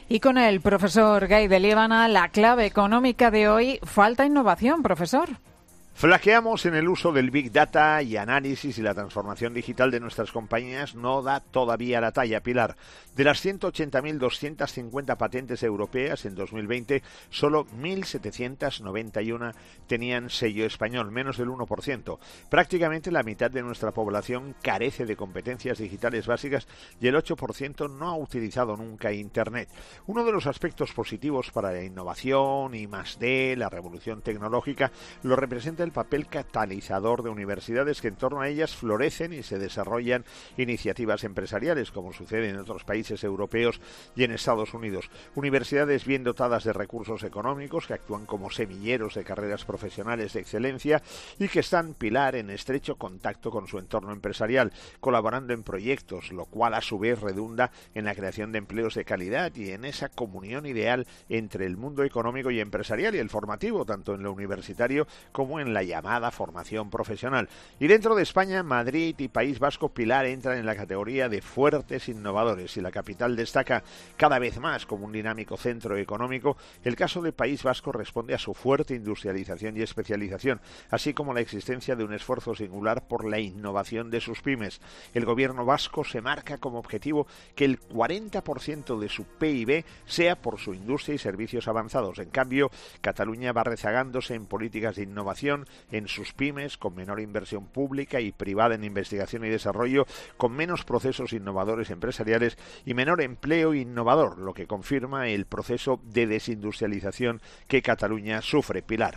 Y con el profesor Gay de Líbana, la clave económica de hoy, falta innovación, profesor. Flaqueamos en el uso del Big Data y análisis, y la transformación digital de nuestras compañías no da todavía la talla, Pilar. De las 180.250 patentes europeas en 2020, solo 1.791 tenían sello español, menos del 1%. Prácticamente la mitad de nuestra población carece de competencias digitales básicas y el 8% no ha utilizado nunca Internet. Uno de los aspectos positivos para la innovación, I+D, la revolución tecnológica, lo representa el papel catalizador de universidades, que en torno a ellas florecen y se desarrollan iniciativas empresariales, como sucede en otros países europeos y en Estados Unidos. Universidades bien dotadas de recursos económicos, que actúan como semilleros de carreras profesionales de excelencia y que están, Pilar, en estrecho contacto con su entorno empresarial, colaborando en proyectos, lo cual a su vez redunda en la creación de empleos de calidad y en esa comunión ideal entre el mundo económico y empresarial y el formativo, tanto en lo universitario como en la llamada formación profesional. Y dentro de España, Madrid y País Vasco, Pilar, entran en la categoría de fuertes innovadores, y la capital destaca cada vez más como un dinámico centro económico. El caso de País Vasco responde a su fuerte industrialización y especialización, así como la existencia de un esfuerzo singular por la innovación de sus pymes. El gobierno vasco se marca como objetivo que el 40% de su PIB sea por su industria y servicios avanzados. En cambio, Cataluña va rezagándose en políticas de innovación, en sus pymes, con menor inversión pública y privada en investigación y desarrollo, con menos procesos innovadores empresariales y menor empleo innovador, lo que confirma el proceso de desindustrialización que Cataluña sufre, Pilar.